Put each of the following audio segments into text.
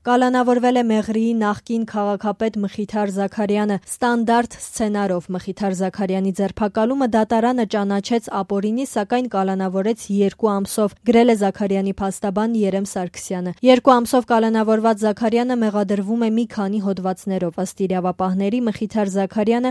Կալանավորվել է Մեղրիի նախկին քաղաքապետ Մխիթար Զաքարյանը։ Ստանդարտ սցենարով Մխիթար Զաքարյանի ձերբակալումը դատարանը ճանաչեց ապօրինի, սակայն կալանավորեց 2 ամսով, գրել է Զաքարյանի փաստաբան Երեմ Սարգսյանը։ 2 ամսով կալանավորված Զաքարյանը մեղադրվում է մի քանի հոդվածներով։ Ըստ իրավապահների, Մխիթար Զաքարյանը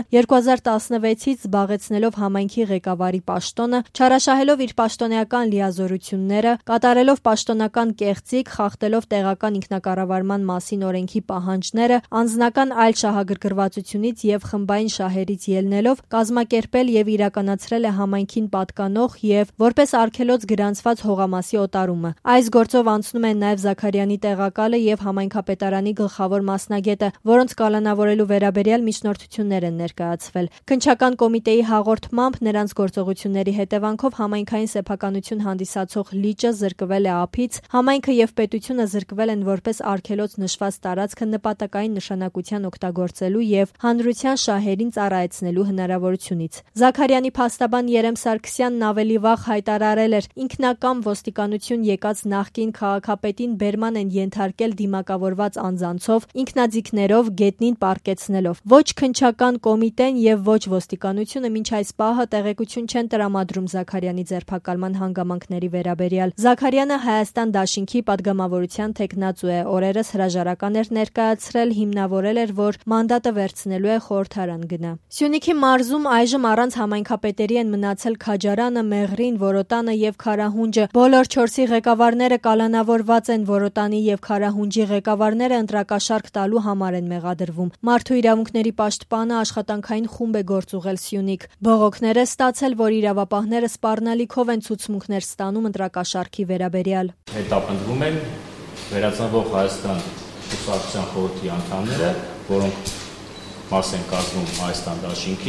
2016-ից զբաղեցնելով համայնքի ղեկավարի պաշտոնը, չարաշահելով իր պաշտոնեական լիազորությունները, կատարելով պաշտոնական կեղծիք, խախտելով տեղական ինքնակառավարման մասին օրենքի պահանջները, անձնական այլ շահագրգռվածությունից և խմբային շահերից ելնելով, կազմակերպել և իրականացրել է համայնքին պատկանող և որպես արգելոց գրանցված հողամասի օտարումը։ Այս գործով անցնում է նաև Զաքարյանի տեղակալը և համայնքապետարանի գլխավոր մասնագետը, որոնց կալանավորելու վերաբերյալ միջնորդություններ են ներկայացվել։ Քննչական կոմիտեի հաղորդմամբ, նրանց գործողությունների հետևանքով համայնքային սեփականություն հանդիսացող լիճը զրկվել է ափից, համայնքը և պետությունը զրկվել են որպես արգելոց նշված տարածքը նպատակային նշանակության օգտագործելու և հանրության շահերին ծառայեցնելու հնարավորությունից։ Զաքարյանի փաստաբան Երեմ Սարգսյանն ավելի վաղ հայտարարել էր, ինքնակամ ոստիկանություն եկած նախկին քաղաքապետին բերման են ենթարկել դիմակավորված անձանցով, ինքնաձիգներով, գետնին պառկեցնելով։ Ոչ քննչական կոմիտեն և ոչ ոստիկանությունը մինչ այս պահը տեղեկություն չեն տրամադրում Զաքարյանի ձերբակալման հանգամանքների վերաբերյալ։ Զաքարյանը Հայաստան դաշինքի պատգամավորության թեկնածու է, օրերս հրաժարական էր ներկայացրել, հիմնավորել էր, որ մանդատը վերցնելու է խորհրդարան գնա։ Սյունիքի մարզում այժմ առանց համայնքապետերի են մնացել Քաջարանը, Մեղրին, Որոտանը և Քարահունջը։ Բոլոր 4-ի ղեկավարները կալանավորված են, Որոտանի և Քարահունջի ղեկավարները ընտրակաշառք տալու համար են մեղադրվում։ Մարդու իրավունքների պաշտպանը աշխատանքային խումբ է գործ ուղղել Սյունիք։ Բողոքներ է ստացել, որ իրավապահները սպառնալիքով են ցուցմունքներ ստանում ընտրակաշառքի վերաբերյալ։ Հետապնդվում են Վերածնվող Հայաստան կուսակցության խորհրդի անդամները, որոնք մաս են կազմում Հայաստան դաշինքի,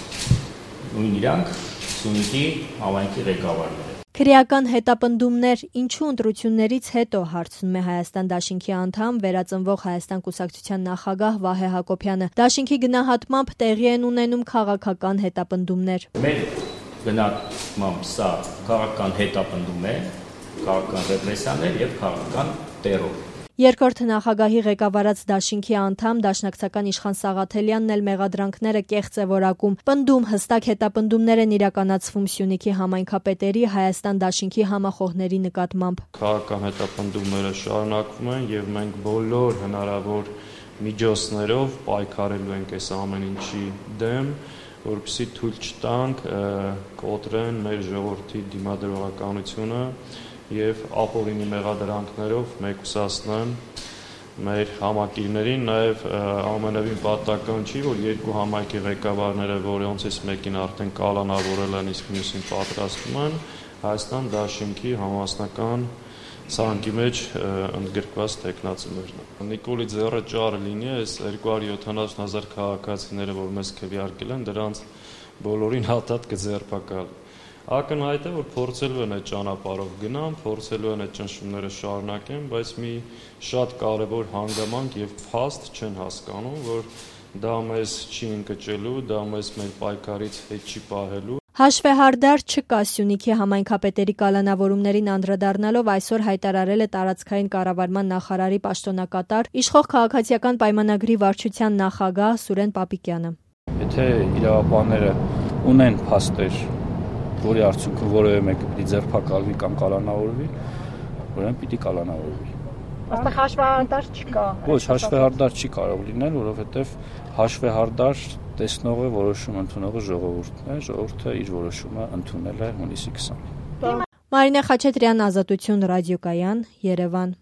նույն իրանք Սյունիքի համայնքի ղեկավարները։ Քրեական հետապնդումներ ինչու ընտրություններից հետո, հարցնում է Հայաստան դաշինքի անդամ, Վերածնվող Հայաստան կուսակցության նախագահ Վահե Հակոբյանը։ Դաշինքի գնահատմամբ տեղի են ունենում քաղաքական հետապնդումներ։ Մեր գնահատմամբ սա քաղաքական հետապնդում է, քաղաքական ռեպրեսիաներ և քաղաքական տերոր։ Երկրորդ նախագահի ղեկավարած դաշինքի անդամ Դաշնակցական Իշխան Սաղաթելյանն էլ մեղադրանքները կեղծ է որակում։ Պնդում հստակ հետապնդումներ են իրականացվում Սյունիքի համայնքապետերի Հայաստան դաշինքի համախոհների նկատմամբ։ Քաղաքական հետապնդումները շարունակվում են և մենք բոլոր հնարավոր միջոցներով պայքարելու ենք այս ամեն ինչի դեմ, որպեսզի թույլ չտանք կոտրեն մեր ժողովրդի դիմադրողականությունը և ապօրինի մեղադրանքներով մեկուսացնեն մեր համակիրներին, նաև ամենևին պատահական չի, որ 2 համայնքի ղեկավարները, որոնցից մեկին արդեն կալանավորել են, իսկ մյուսին պատրաստվում են, Հայաստան դաշինքի համասնական ցանկի մեջ ընդգրկված թեկնածուներն են։ Նիկոլի ձեռը ճարը լինի, այս 270,000 քաղաքացիները, որ մեզ քվեարկել են, դրանց բոլորին հատատ կձերբակալվի։ Ակնհայտ է, որ փորձելու են այդ ճանապարհով գնան, փորձելու են այդ ճնշումները շարունակեն, բայց մի շատ կարևոր հանգամանք և փաստ չեն հասկանում, որ դա մեզ չի ընկճելու, դա մեզ մեր պայքարից հետ չի պահելու։ Հաշվեհարդար չկա Սյունիքի համայնքապետերի կալանավորումներին անդրադառնալով այսօր հայտարարել է տարածքային կառավարման նախարարի պաշտոնակատար, իշխող քաղաքացիական պայմանագրի վարչության նախագահ Սուրեն Պապիկյանը։ Եթե իրավապահները ունեն փաստեր, որի արդյունքում որևէ մեկը պիտի ձերբակալվի կամ կալանավորվի, ուրեմն պիտի կալանավորվի։ Այստեղ հաշվեհարդար չկա։ Ոչ, հաշվեհարդար չի կարող լինել, որովհետև հաշվեհարդար տեսնողը որոշում ընդունողը ժողովուրդն է, ժողովուրդը իր որոշումը ընդունել է հունիսի 20-ին։ Մարինե Խաչատրյան, Ազատություն ռադիոկայան, Երևան։